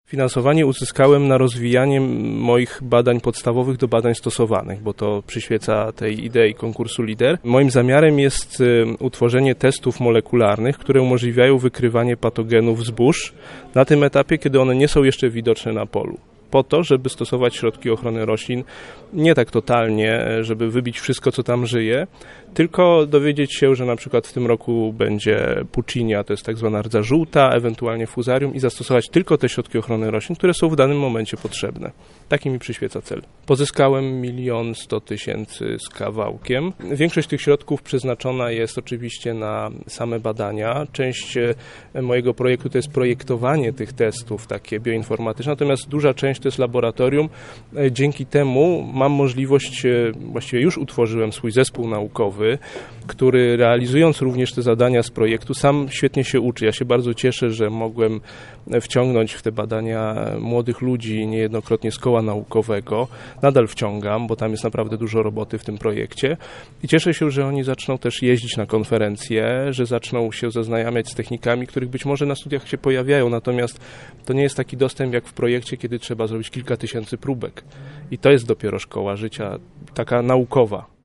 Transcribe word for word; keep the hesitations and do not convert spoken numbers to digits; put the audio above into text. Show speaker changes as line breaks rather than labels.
Finansowanie uzyskałem na rozwijanie moich badań podstawowych do badań stosowanych, bo to przyświeca tej idei konkursu LIDER. Moim zamiarem jest utworzenie testów molekularnych, które umożliwiają wykrywanie patogenów zbóż na tym etapie, kiedy one nie są jeszcze widoczne na polu. Po to, żeby stosować środki ochrony roślin nie tak totalnie, żeby wybić wszystko, co tam żyje, tylko dowiedzieć się, że na przykład w tym roku będzie puccinia, to jest tak zwana rdza żółta, ewentualnie fuzarium i zastosować tylko te środki ochrony roślin, które są w danym momencie potrzebne. Taki mi przyświeca cel. Pozyskałem milion sto tysięcy z kawałkiem. Większość tych środków przeznaczona jest oczywiście na same badania. Część mojego projektu to jest projektowanie tych testów, takie bioinformatyczne, natomiast duża część to jest laboratorium. Dzięki temu mam możliwość, właściwie już utworzyłem swój zespół naukowy, który realizując również te zadania z projektu, sam świetnie się uczy. Ja się bardzo cieszę, że mogłem wciągnąć w te badania młodych ludzi niejednokrotnie z koła naukowego. Nadal wciągam, bo tam jest naprawdę dużo roboty w tym projekcie i cieszę się, że oni zaczną też jeździć na konferencje, że zaczną się zaznajamiać z technikami, których być może na studiach się pojawiają, natomiast to nie jest taki dostęp jak w projekcie, kiedy trzeba zrobić kilka tysięcy próbek. I to jest dopiero szkoła życia, taka naukowa.